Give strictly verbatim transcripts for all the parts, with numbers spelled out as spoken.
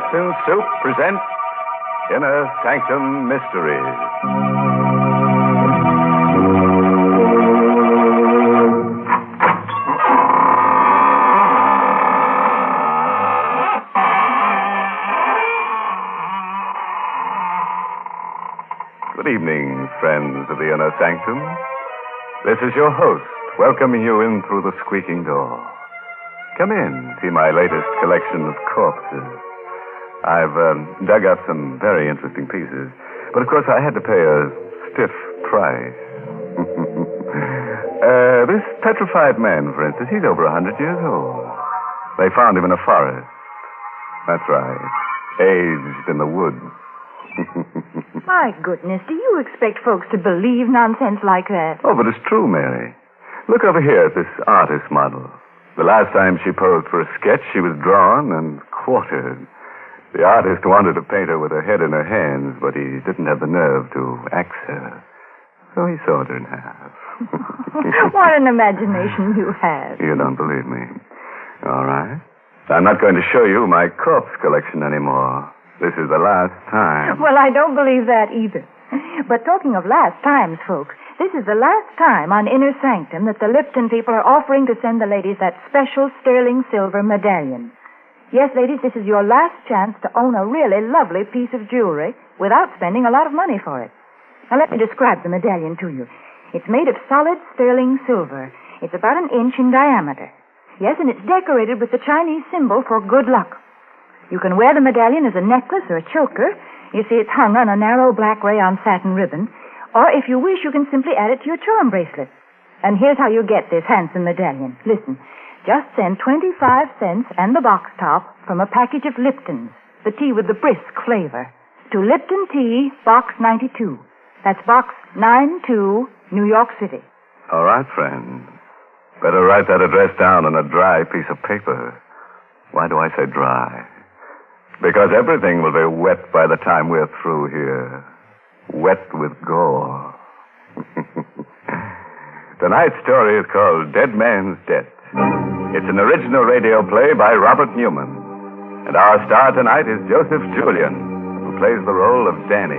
Afternoon Soup presents Inner Sanctum Mysteries. Good evening, friends of the Inner Sanctum. This is your host, welcoming you in through the squeaking door. Come in, see my latest collection of corpses. I've um, dug up some very interesting pieces, but of course I had to pay a stiff price. uh, this petrified man, for instance, he's over a hundred years old. They found him in a forest. That's right, aged in the woods. My goodness, do you expect folks to believe nonsense like that? Oh, but it's true, Mary. Look over here at this artist model. The last time she posed for a sketch, she was drawn and quartered. The artist wanted to paint her with her head in her hands, but he didn't have the nerve to axe her. So he sawed her in half. What an imagination you have. You don't believe me. All right. I'm not going to show you my corpse collection anymore. This is the last time. Well, I don't believe that either. But talking of last times, folks, this is the last time on Inner Sanctum that the Lipton people are offering to send the ladies that special sterling silver medallion. Yes, ladies, this is your last chance to own a really lovely piece of jewelry without spending a lot of money for it. Now, let me describe the medallion to you. It's made of solid sterling silver. It's about an inch in diameter. Yes, and it's decorated with the Chinese symbol for good luck. You can wear the medallion as a necklace or a choker. You see, it's hung on a narrow black rayon satin ribbon. Or if you wish, you can simply add it to your charm bracelet. And here's how you get this handsome medallion. Listen, just send twenty-five cents and the box top from a package of Lipton's, the tea with the brisk flavor, to Lipton Tea, Box ninety-two. That's Box ninety-two, New York City. All right, friend. Better write that address down on a dry piece of paper. Why do I say dry? Because everything will be wet by the time we're through here. Wet with gore. Tonight's story is called Dead Man's Debt. It's an original radio play by Robert Newman. And our star tonight is Joseph Julian, who plays the role of Danny.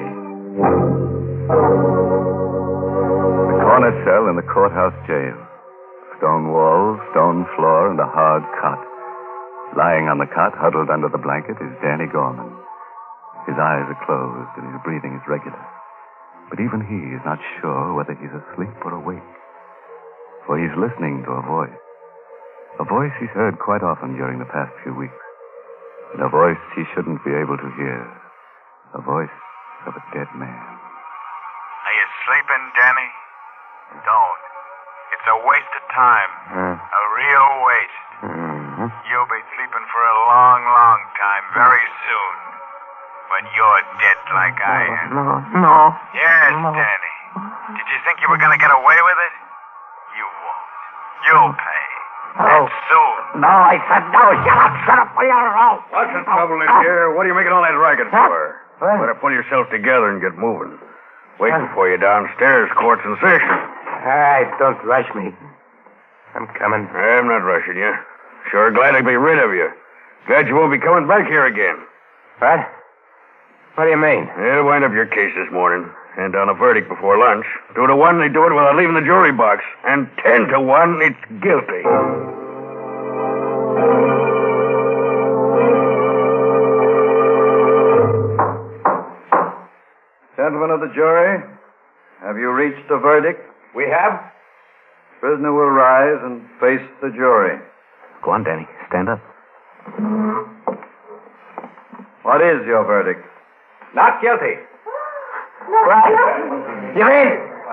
The corner cell in the courthouse jail. Stone walls, stone floor, and a hard cot. Lying on the cot, huddled under the blanket, is Danny Gorman. His eyes are closed and his breathing is regular. But even he is not sure whether he's asleep or awake. For he's listening to a voice. A voice he's heard quite often during the past few weeks. And a voice he shouldn't be able to hear. A voice of a dead man. Are you sleeping, Danny? Don't. It's a waste of time. Uh, A real waste. uh-huh. You'll be sleeping for a long, long time, very soon. When you're dead like I am. No, no. Yes, No. Danny. Did you think you were going to get away with it? You won't. You'll pay. No. And soon. No, I said no. Shut up, shut up, will you? No. What's the trouble in here? What are you making all that racket for? Huh? Better pull yourself together and get moving. Waiting for you downstairs, court's in session. All right, don't rush me. I'm coming. I'm not rushing you. Sure glad to be rid of you. Glad you won't be coming back here again. What? What do you mean? They'll wind up your case this morning. Hand down a verdict before lunch. Two to one, they do it without leaving the jury box. And ten to one, it's guilty. Gentlemen of the jury, have you reached a verdict? We have? Prisoner will rise and face the jury. Go on, Danny. Stand up. What is your verdict? Not guilty. Right. You mean?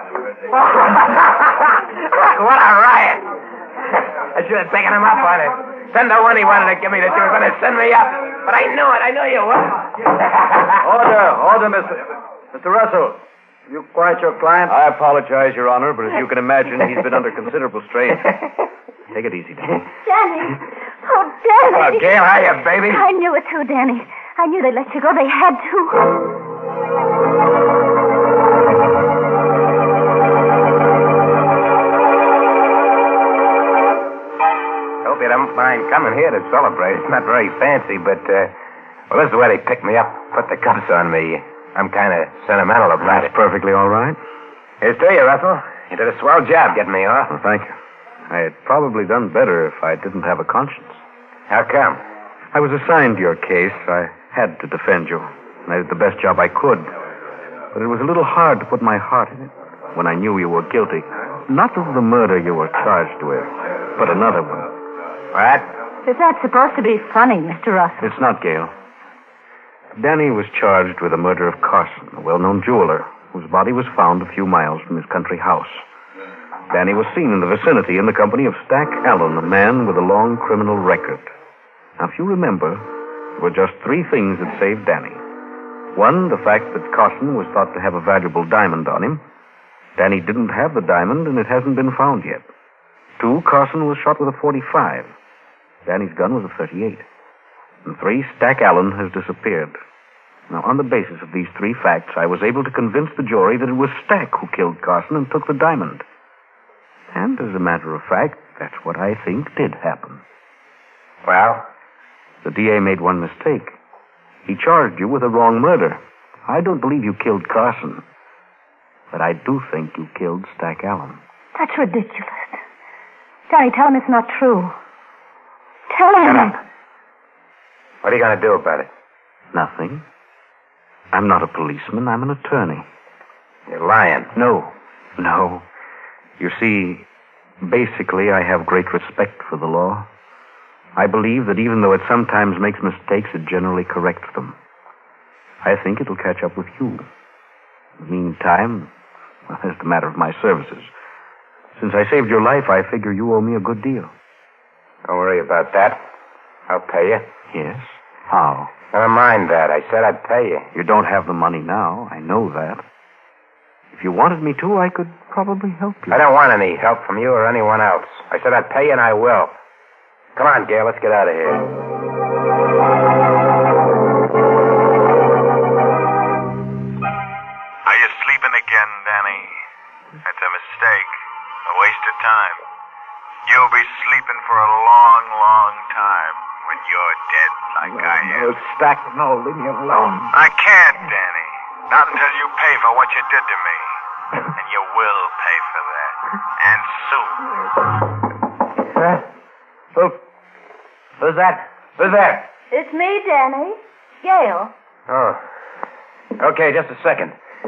What a riot. I should have taken him up on it. Ten to one he wanted to give me that you were going to send me up. But I knew it. I knew you would. Order, order, Mister Mister Russell. You quiet your client? I apologize, Your Honor, but as you can imagine, he's been under considerable strain. Take it easy, Danny. Danny. Oh, Danny. Oh, Gail, how you, baby? I knew it too, Danny. I knew they'd let you go. They had to. Hope you don't mind coming here to celebrate. It's not very fancy, but, uh, Well, this is the way they picked me up, put the cuffs on me. I'm kind of sentimental about That's it. perfectly all right. Here's to you, Russell. You did a swell job getting me off. Well, thank you. I had probably done better if I didn't have a conscience. How come? I was assigned to your case. I had to defend you. And I did the best job I could. But it was a little hard to put my heart in it when I knew you were guilty. Not of the murder you were charged with, but another one. What? Is that supposed to be funny, Mister Russell? It's not, Gail. Danny was charged with the murder of Carson, a well-known jeweler, whose body was found a few miles from his country house. Danny was seen in the vicinity in the company of Stack Allen, a man with a long criminal record. Now, if you remember, there were just three things that saved Danny. One, the fact that Carson was thought to have a valuable diamond on him. Danny didn't have the diamond, and it hasn't been found yet. Two, Carson was shot with a forty-five. Danny's gun was a thirty-eight. And three, Stack Allen has disappeared. Now, on the basis of these three facts, I was able to convince the jury that it was Stack who killed Carson and took the diamond. And, as a matter of fact, that's what I think did happen. Well? The D A made one mistake. He charged you with a wrong murder. I don't believe you killed Carson. But I do think you killed Stack Allen. That's ridiculous. Danny, tell him it's not true. Tell him. Shut up. What are you going to do about it? Nothing. I'm not a policeman. I'm an attorney. You're lying. No. No. You see, basically, I have great respect for the law. I believe that even though it sometimes makes mistakes, it generally corrects them. I think it'll catch up with you. In the meantime, well, that's the matter of my services. Since I saved your life, I figure you owe me a good deal. Don't worry about that. I'll pay you. Yes? How? Never mind that. I said I'd pay you. You don't have the money now. I know that. If you wanted me to, I could probably help you. I don't want any help from you or anyone else. I said I'd pay you, and I will. Come on, Gail. Let's get out of here. Are you sleeping again, Danny? That's a mistake. A waste of time. You'll be sleeping for a long, long time when you're dead like I am. No, Stack, no, leave me alone. I can't, Danny. Not until you pay for what you did to me. And you will pay for that. And soon. Huh? Who? Who's that? Who's there? It's me, Danny. Gail. Oh. Okay, just a second.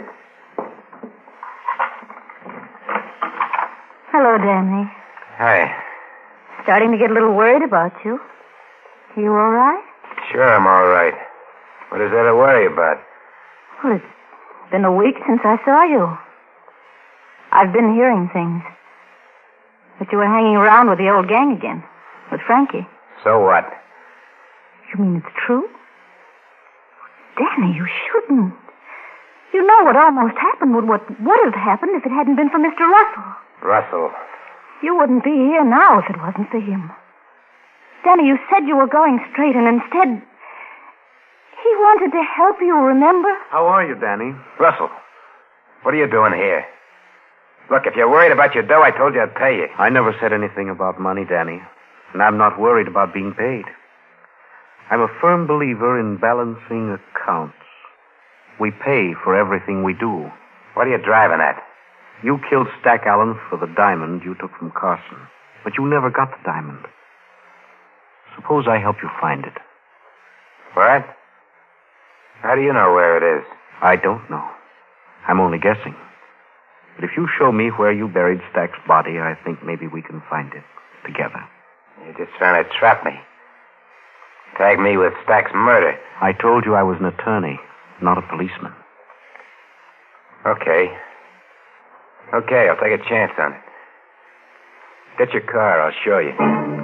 Hello, Danny. Hi. Starting to get a little worried about you. You all right? Sure, I'm all right. What is there to worry about? Well, it's been a week since I saw you. I've been hearing things. That you were hanging around with the old gang again. With Frankie. So what? You mean it's true? Danny, you shouldn't. You know what almost happened would what would have happened if it hadn't been for Mister Russell. Russell. You wouldn't be here now if it wasn't for him. Danny, you said you were going straight, and instead, he wanted to help you, remember? How are you, Danny? Russell, what are you doing here? Look, if you're worried about your dough, I told you I'd pay you. I never said anything about money, Danny. And I'm not worried about being paid. I'm a firm believer in balancing accounts. We pay for everything we do. What are you driving at? You killed Stack Allen for the diamond you took from Carson. But you never got the diamond. Suppose I help you find it. What? How do you know where it is? I don't know. I'm only guessing. But if you show me where you buried Stack's body, I think maybe we can find it together. You're just trying to trap me. Tag me with Stack's murder. I told you I was an attorney, not a policeman. Okay. Okay, I'll take a chance on it. Get your car, I'll show you.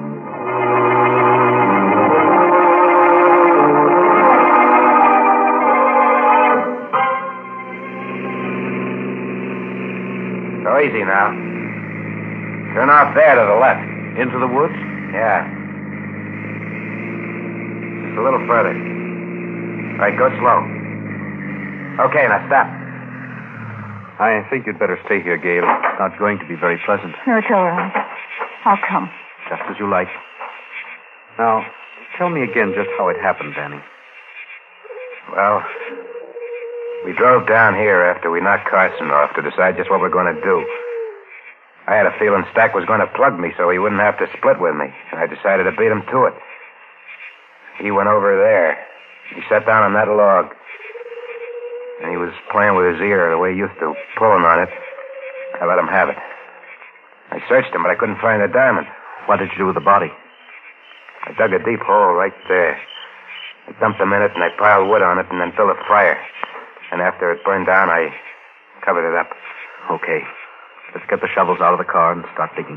Go easy now. Turn off there to the left. Into the woods? Yeah. Just a little further. All right, go slow. Okay, now stop. I think you'd better stay here, Gail. It's not going to be very pleasant. No, it's all right. I'll come. Just as you like. Now, tell me again just how it happened, Danny. Well, we drove down here after we knocked Carson off to decide just what we're going to do. I had a feeling Stack was going to plug me so he wouldn't have to split with me, and I decided to beat him to it. He went over there. He sat down on that log, and he was playing with his ear the way he used to, pulling on it. I let him have it. I searched him, but I couldn't find the diamond. What did you do with the body? I dug a deep hole right there. I dumped him in it, and I piled wood on it, and then built a fire. And after it burned down, I covered it up. Okay. Let's get the shovels out of the car and start digging.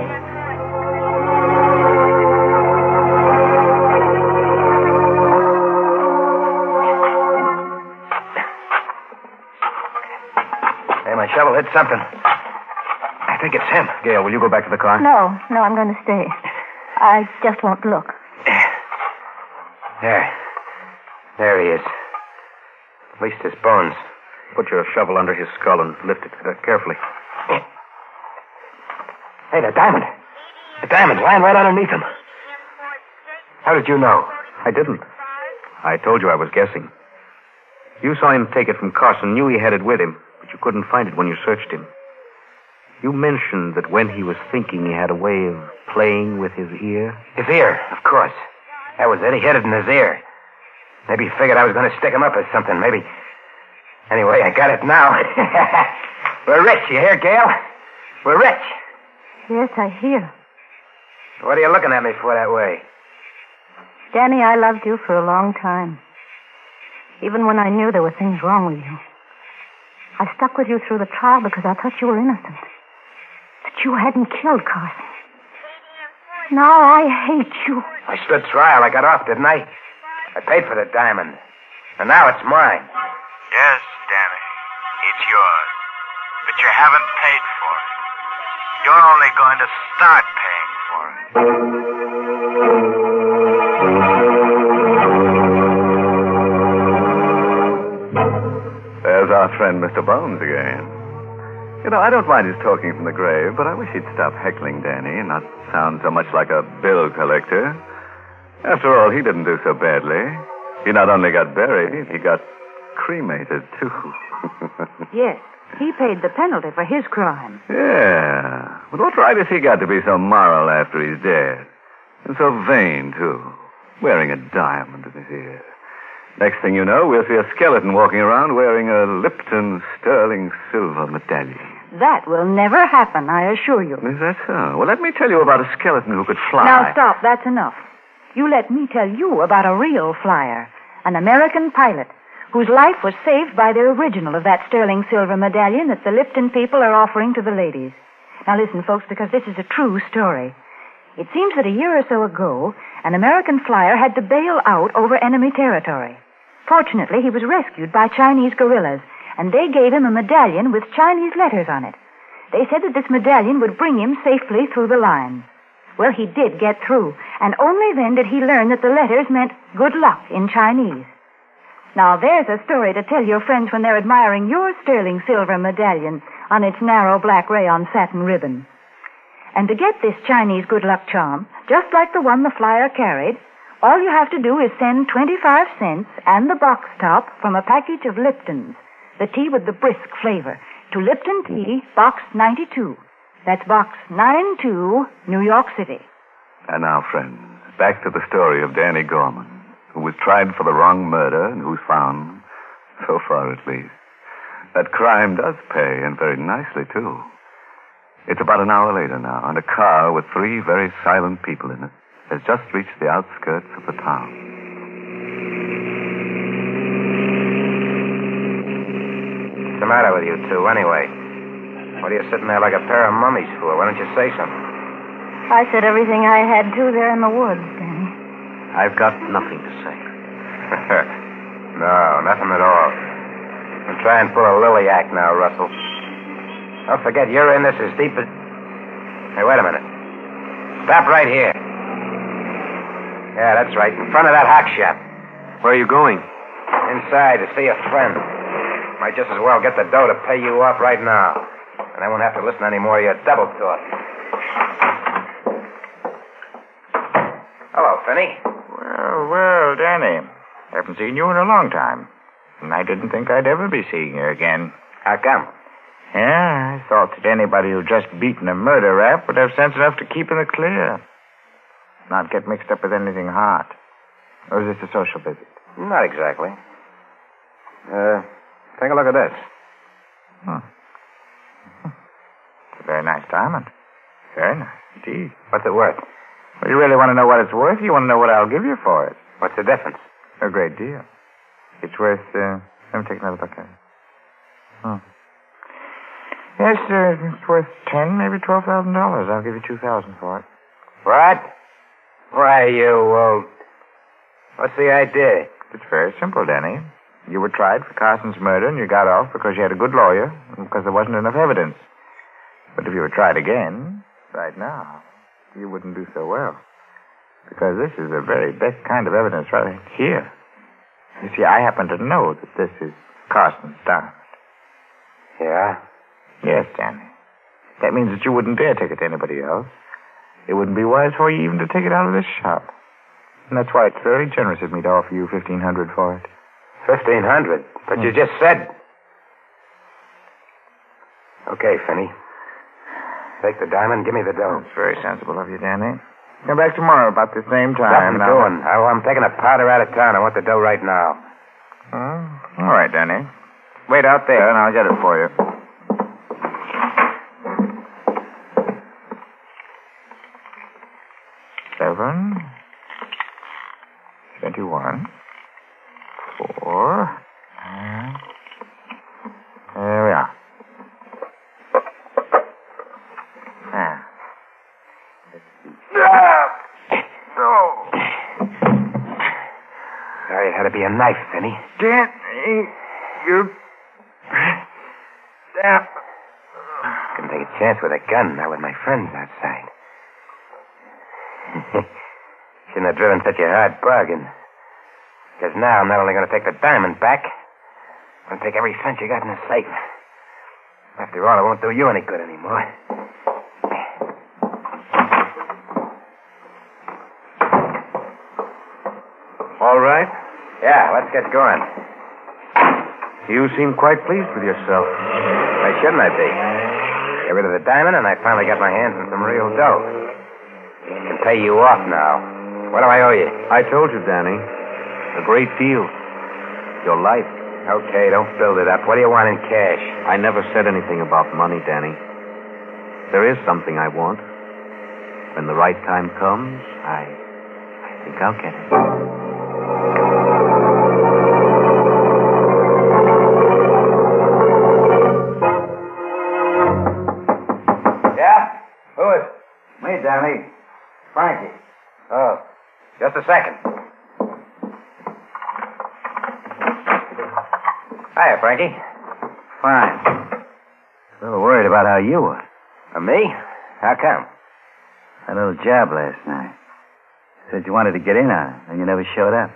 Hey, my shovel hit something. I think it's him. Gail, will you go back to the car? No, no, I'm going to stay. I just won't look. There. There he is. At least his bones. Put your shovel under his skull and lift it uh, carefully. Hey, the diamond. The diamond's lying right underneath him. How did you know? I didn't. I told you I was guessing. You saw him take it from Carson, knew he had it with him, but you couldn't find it when you searched him. You mentioned that when he was thinking, he had a way of playing with his ear. His ear, of course. That was it. He hid it in his ear. Maybe he figured I was going to stick him up or something. Maybe. Anyway, I got it now. We're rich, you hear, Gail? We're rich. Yes, I hear. What are you looking at me for that way? Danny, I loved you for a long time. Even when I knew there were things wrong with you. I stuck with you through the trial because I thought you were innocent. That you hadn't killed Carson. Now I hate you. I stood trial. I got off, didn't I? I paid for the diamond. And now it's mine. Yes, Danny. It's yours. But you haven't paid for it. You're only going to start paying for it. There's our friend Mister Bones again. You know, I don't mind his talking from the grave, but I wish he'd stop heckling Danny and not sound so much like a bill collector. After all, he didn't do so badly. He not only got buried, he got cremated, too. Yes, he paid the penalty for his crime. Yeah. But what right has he got to be so moral after he's dead? And so vain, too. Wearing a diamond in his ear. Next thing you know, we'll see a skeleton walking around wearing a Lipton sterling silver medallion. That will never happen, I assure you. Is that so? Well, let me tell you about a skeleton who could fly. Now, stop. That's enough. You let me tell you about a real flyer, an American pilot, whose life was saved by the original of that sterling silver medallion that the Lipton people are offering to the ladies. Now, listen, folks, because this is a true story. It seems that a year or so ago, an American flyer had to bail out over enemy territory. Fortunately, he was rescued by Chinese guerrillas, and they gave him a medallion with Chinese letters on it. They said that this medallion would bring him safely through the lines. Well, he did get through, and only then did he learn that the letters meant good luck in Chinese. Now, there's a story to tell your friends when they're admiring your sterling silver medallion on its narrow black rayon satin ribbon. And to get this Chinese good luck charm, just like the one the flyer carried, all you have to do is send twenty-five cents and the box top from a package of Lipton's, the tea with the brisk flavor, to Lipton Tea, Box ninety-two. That's Box ninety-two, New York City. And now, friends, back to the story of Danny Gorman, who was tried for the wrong murder and who's found, so far at least, that crime does pay, and very nicely, too. It's about an hour later now, and a car with three very silent people in it has just reached the outskirts of the town. What's the matter with you two, anyway? What are you sitting there like a pair of mummies for? Why don't you say something? I said everything I had to there in the woods, Danny. I've got nothing to say. No, nothing at all. I'm trying to pull a lily act now, Russell. Don't forget, you're in this as deep as... Hey, wait a minute. Stop right here. Yeah, that's right. In front of that hock shop. Where are you going? Inside to see a friend. Might just as well get the dough to pay you off right now. And I won't have to listen any more to your double talk. Hello, Finney. Well, well, Danny. Haven't seen you in a long time. And I didn't think I'd ever be seeing you again. How come? Yeah, I thought that anybody who'd just beaten a murder rap would have sense enough to keep in the clear. Not get mixed up with anything hot. Or is this a social visit? Not exactly. Uh, take a look at this. Hmm. It's a very nice diamond. Very nice, indeed. What's it worth? Well, you really want to know what it's worth? You want to know what I'll give you for it? What's the difference? A great deal. It's worth, uh, let me take another look at it. Hmm. Yes, uh, it's worth ten, maybe twelve thousand dollars. I'll give you two thousand for it. What? Why, you, uh, what's the idea? It's very simple, Danny. You were tried for Carson's murder, and you got off because you had a good lawyer, and because there wasn't enough evidence. But if you were tried again, right now, you wouldn't do so well. Because this is the very best kind of evidence right here. You see, I happen to know that this is Carson's diamond. Yeah? Yes, Danny. That means that you wouldn't dare take it to anybody else. It wouldn't be wise for you even to take it out of this shop. And that's why it's very generous of me to offer you fifteen hundred for it. Fifteen hundred? But Hmm. you just said... Okay, Finney. Take the diamond, give me the dough. That's very sensible of you, Danny. Come back tomorrow about the same Nothing time. Now- doing. I, I'm taking a powder out of town. I want the dough right now. Hmm? All right, Danny. Wait out there, and I'll get it for you. Seven. Twenty-one. Four. And there we are. Ah. Oh. Sorry, it had to be a knife, Finney. Danny, you... Damn. Couldn't take a chance with a gun, not with my friends outside. Shouldn't have driven such a hard bargain. Because now I'm not only going to take the diamond back, I'm going to take every cent you got in the safe. After all, it won't do you any good anymore. All right. Yeah, let's get going. You seem quite pleased with yourself. Why shouldn't I be? Get rid of the diamond, and I finally got my hands on some real dough. I can pay you off now. What do I owe you? I told you, Danny. A great deal. Your life. Okay, don't build it up. What do you want in cash? I never said anything about money, Danny. There is something I want. When the right time comes, I, I think I'll get it. Me, Danny. Frankie. Oh, just a second. Hiya, Frankie. Fine. A little worried about how you were. Uh, me? How come? That little job last night. Said you wanted to get in on it, and you never showed up.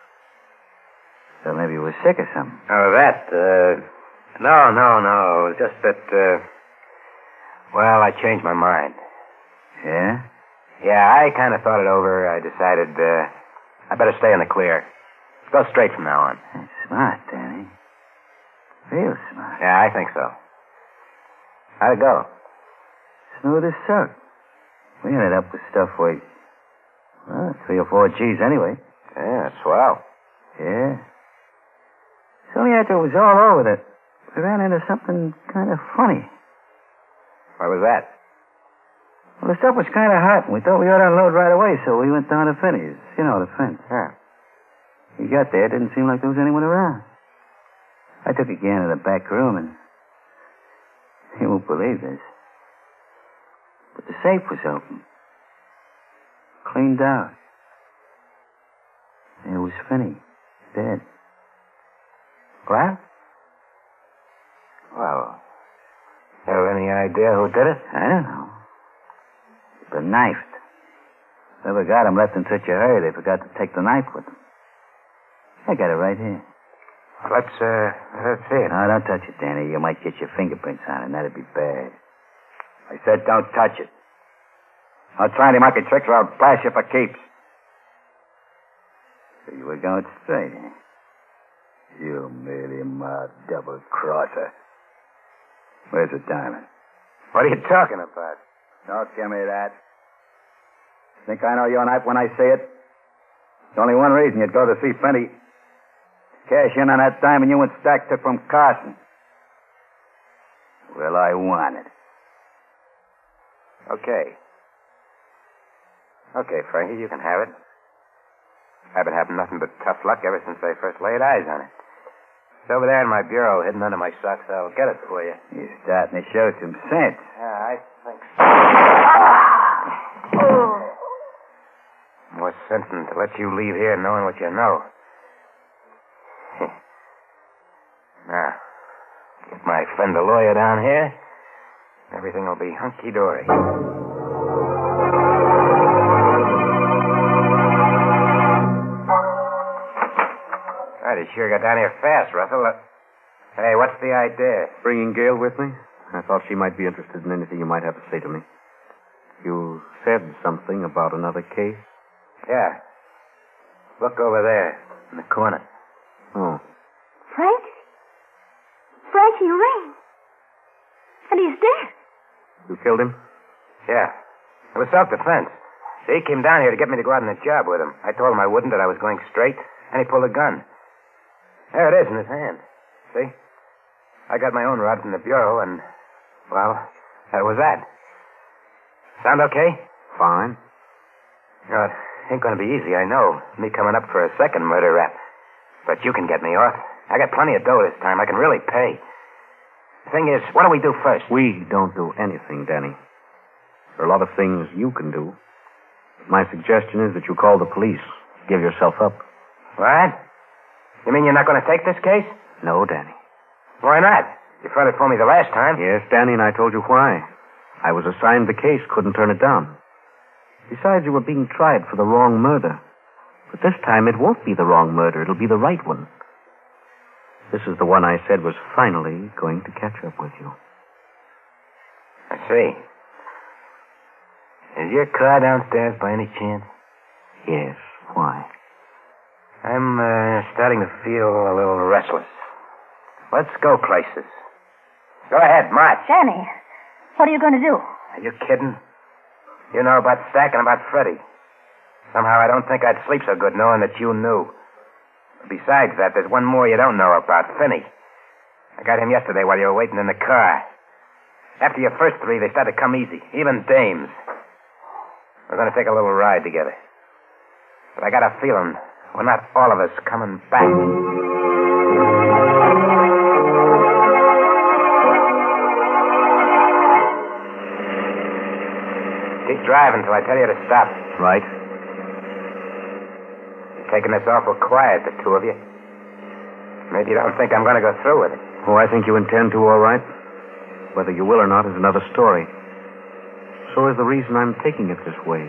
So maybe you were sick or something. Oh, that, uh... No, no, no. It was just that, uh... Well, I changed my mind. Yeah? Yeah, I kind of thought it over. I decided, uh... I better stay in the clear. Go straight from now on. That's smart, Danny. Real smart. Yeah, I think so. How'd it go? Smooth as silk. We ended up with stuff worth, well, three or four G's anyway. Yeah, swell. Yeah. It's only after it was all over that we ran into something kind of funny. What was that? Well, the stuff was kind of hot, and we thought we ought to unload right away, so we went down to Finney's. You know, the fence. Yeah. We got there, it didn't seem like there was anyone around. I took a gander in the back room, and you won't believe this, but the safe was open. Cleaned out. And it was Finney, dead. What? Well, you have any idea who did it? I don't know. But knifed. Whoever got him left in such a hurry they forgot to take the knife with them. I got it right here. Let's, uh, let's see it. No, don't touch it, Danny. You might get your fingerprints on it, and that'd be bad. I said don't touch it. I'll try any monkey tricks or I'll blast you for keeps. So you were going straight, eh? You merely my double-crosser. Where's the diamond? What are you talking about? Don't give me that. Think I know your knife when I say it? There's only one reason you'd go to see Fenty. Cash in on that diamond you and Stack took from Carson. Well, I want it. Okay. Okay, Frankie, you can have it. I've been having nothing but tough luck ever since I first laid eyes on it. It's over there in my bureau, hidden under my socks. I'll get it for you. You're starting to show some sense. Yeah, I think so. Oh. More sense than to let you leave here knowing what you know. Now, get my friend the lawyer down here. Everything will be hunky-dory. Right, he sure got down here fast, Russell. Uh, hey, what's the idea? Bringing Gail with me? I thought she might be interested in anything you might have to say to me. You said something about another case? Yeah. Look over there, in the corner. Oh. Frank? Frankie Ring. And he's dead. You killed him? Yeah. It was self-defense. See, he came down here to get me to go out on a job with him. I told him I wouldn't, that I was going straight, and he pulled a gun. There it is in his hand. See? I got my own rod from the bureau, and, well, that was that. Sound okay? Fine. You know, it ain't going to be easy, I know. Me coming up for a second murder rap. But you can get me off. I got plenty of dough this time. I can really pay. The thing is, what do we do first? We don't do anything, Danny. There are a lot of things you can do. My suggestion is that you call the police. Give yourself up. What? You mean you're not going to take this case? No, Danny. Why not? You fought it for me the last time. Yes, Danny, and I told you why. I was assigned the case, couldn't turn it down. Besides, you were being tried for the wrong murder. But this time it won't be the wrong murder. It'll be the right one. This is the one I said was finally going to catch up with you. I see. Is your car downstairs by any chance? Yes. Why? I'm uh, starting to feel a little restless. Let's go places. Go ahead, march. Danny, what are you going to do? Are you kidding? You know about Stack and about Freddie. Somehow I don't think I'd sleep so good knowing that you knew. Besides that, there's one more you don't know about, Finney. I got him yesterday while you were waiting in the car. After your first three, they started to come easy, even dames. We're going to take a little ride together. But I got a feeling we're not all of us coming back. Keep driving till I tell you to stop. Right. You're taking this awful quiet, the two of you. Maybe you don't think I'm going to go through with it. Oh, I think you intend to, all right. Whether you will or not is another story. So is the reason I'm taking it this way.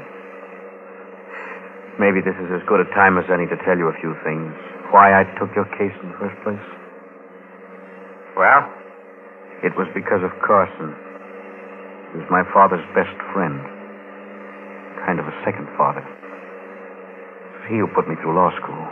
Maybe this is as good a time as any to tell you a few things. Why I took your case in the first place. Well? It was because of Carson. He was my father's best friend. Kind of a second father. It's he who put me through law school.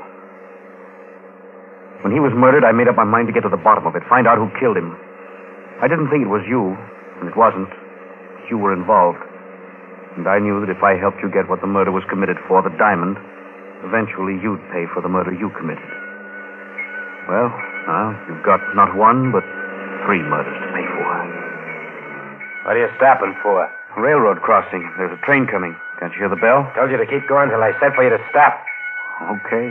When he was murdered, I made up my mind to get to the bottom of it, find out who killed him. I didn't think it was you, and it wasn't. You were involved. And I knew that if I helped you get what the murder was committed for, the diamond, eventually you'd pay for the murder you committed. Well, now, you've got not one, but three murders to pay for. What are you stopping for? Railroad crossing. There's a train coming. Can't you hear the bell? Told you to keep going till I said for you to stop. Okay.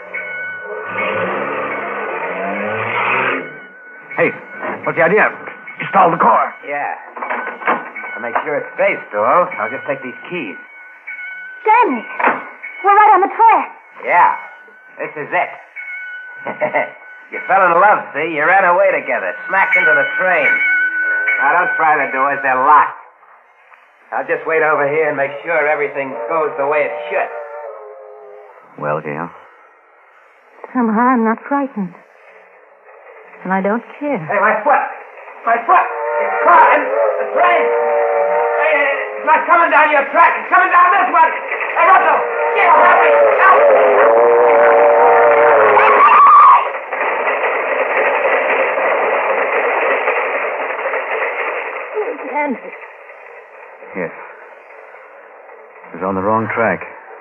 Hey, what's the idea? You stalled the car. Yeah. To make sure it stays stalled, I'll just take these keys. Danny, we're right on the track. Yeah. This is it. You fell in love, see? You ran away together, smacked into the train. Now, don't try the doors. They're locked. I'll just wait over here and make sure everything goes the way it should. Well, Gail? Somehow I'm not frightened. And I don't care. Hey, my foot! My foot! It's caught in the train! Hey, it's not coming down your track. It's coming down this way! Hey, Russell! Gail, help me! Help! Danny. Yes. He was on the wrong track.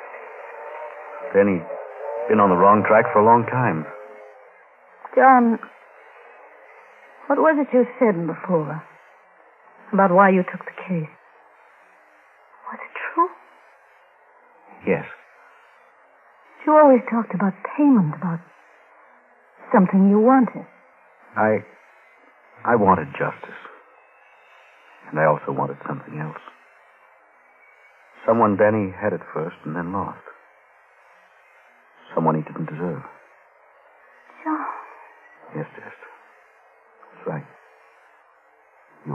Danny been on the wrong track for a long time. John, what was it you said before about why you took the case? Was it true? Yes. You always talked about payment, about something you wanted. I... I wanted justice. And I also wanted something else. Someone Danny had at first and then lost. Someone he didn't deserve. John. Yes, Jess. That's right. You.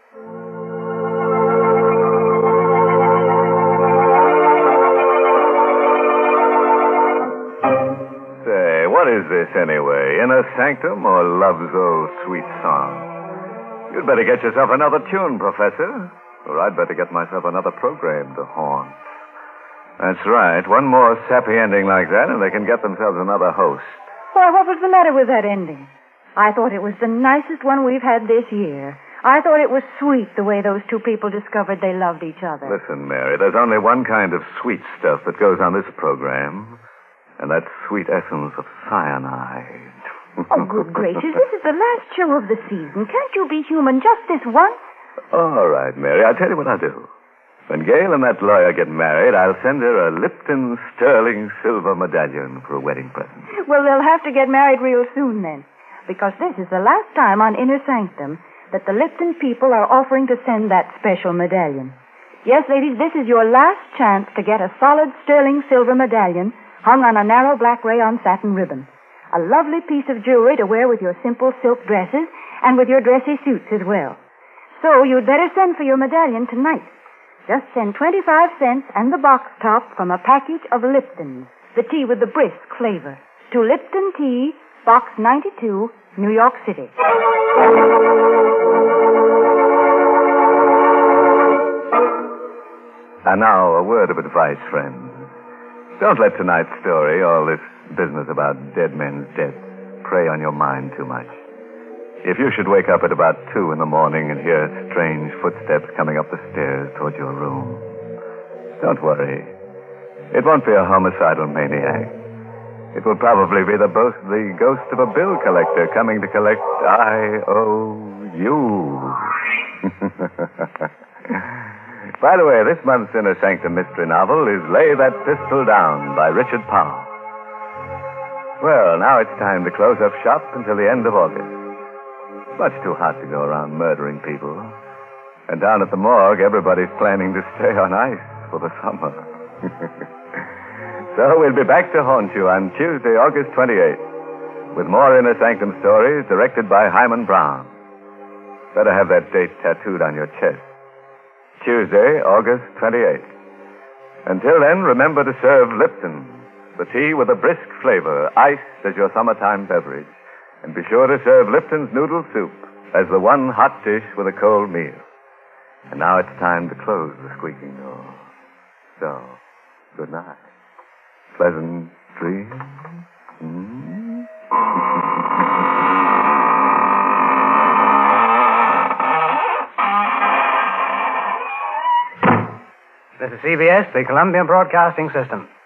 Say, what is this anyway? Inner Sanctum or Love's Old Sweet Song? You'd better get yourself another tune, Professor. Or I'd better get myself another program to haunt. That's right. One more sappy ending like that, and they can get themselves another host. Why, what was the matter with that ending? I thought it was the nicest one we've had this year. I thought it was sweet the way those two people discovered they loved each other. Listen, Mary, there's only one kind of sweet stuff that goes on this program, and that's sweet essence of cyanide. Oh, good gracious, this is the last show of the season. Can't you be human just this once? All right, Mary, I'll tell you what I'll do. When Gail and that lawyer get married, I'll send her a Lipton sterling silver medallion for a wedding present. Well, they'll have to get married real soon then, because this is the last time on Inner Sanctum that the Lipton people are offering to send that special medallion. Yes, ladies, this is your last chance to get a solid sterling silver medallion hung on a narrow black rayon satin ribbon. A lovely piece of jewelry to wear with your simple silk dresses and with your dressy suits as well. So you'd better send for your medallion tonight. Just send twenty-five cents and the box top from a package of Lipton's, the tea with the brisk flavor, to Lipton Tea, Box ninety-two, New York City. And now, a word of advice, friends. Don't let tonight's story, all this business about dead men's debts, prey on your mind too much. If you should wake up at about two in the morning and hear strange footsteps coming up the stairs toward your room, don't worry. It won't be a homicidal maniac. It will probably be the, bo- the ghost of a bill collector coming to collect I O U. By the way, this month's Inner Sanctum mystery novel is Lay That Pistol Down by Richard Powell. Well, now it's time to close up shop until the end of August. Much too hot to go around murdering people. And down at the morgue, everybody's planning to stay on ice for the summer. So we'll be back to haunt you on Tuesday, August twenty-eighth, with more Inner Sanctum stories directed by Hyman Brown. Better have that date tattooed on your chest. Tuesday, August twenty-eighth. Until then, remember to serve Lipton, the tea with a brisk flavor, iced as your summertime beverage. And be sure to serve Lipton's noodle soup as the one hot dish with a cold meal. And now it's time to close the squeaking door. So, good night. Pleasant dreams. Hmm? This is C B S, the Columbia Broadcasting System.